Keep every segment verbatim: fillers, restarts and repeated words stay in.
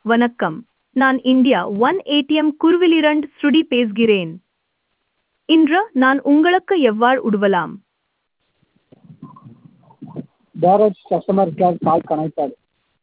வணக்கம். நான் India One ATM குருவிலிரண்ட் ஸ்ருதி பேசுகிறேன். இன்று நான் உங்களுக்கு எவ்வாறு உதவலாம்? Direct customer care call connected.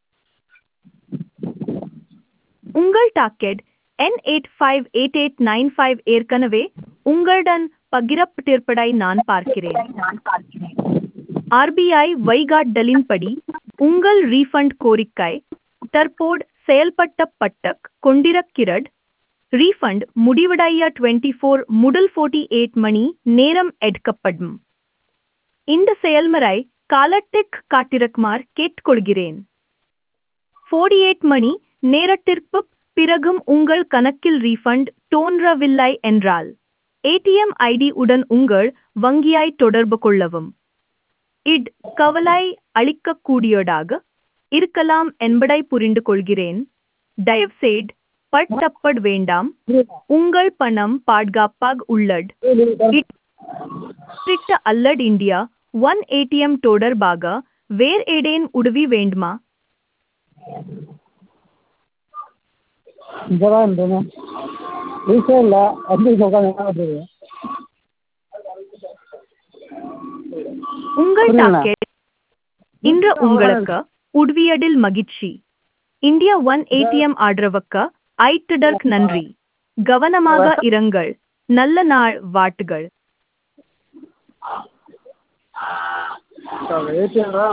உங்கள் docket N eight five eight eight nine five ஏற்கனவே உங்களுடன் பகிரப்பட்டிருப்பதை நான் பார்க்கிறேன். ஆர்பிஐ வழிகாட்டுதலின்படி உங்கள் ரீஃபண்ட் கோரிக்கை தற்போது செயல்படுத்தப்பட்டு கொண்டிருக்கிறது. ரீஃபண்ட் முடிவடைய இருபத்தி நான்கு முதல் நாற்பத்தி எட்டு மணி நேரம் எடுக்கப்படும். இந்த செயல்முறை காலத்திற்கு காத்திருக்குமாறு கேட்டுக்கொள்கிறேன். நாற்பத்தி எட்டு மணி நேரத்திற்கு பிறகும் உங்கள் கணக்கில் ரீஃபண்ட் தோன்றவில்லை என்றால் ஏடிஎம் ஐடி உடன் உங்கள் வங்கியை தொடர்பு கொள்ளவும். இது கவலை அளிக்கக்கூடியதாக இருக்கலாம் என்பதை புரிந்து கொள்கிறேன். தயவுசெய்து பதட்டப்பட வேண்டாம். உங்கள் பணம் பாதுகாப்பாக உள்ளது. இது அல்லது இந்தியா ஒன் ஏடிஎம் தொடர்பாக வேறு ஏதேனும் உதவி வேண்டுமா? இங்கதான் இருந்தேன். ரீசே இல்லை வந்து உட்காந்து என்ன பண்ணுறது? உங்கள் டாக்கெட் இன்று உங்களுக்கு உதவியதில் மகிழ்ச்சி. இந்தியா ஒன் ஏடிஎம் ஆதரவுக்கு ஐட்டதற்கு நன்றி. கவனமாக இருங்கள். நல்ல நாள் வாழ்த்துகள். ஏடிஎம்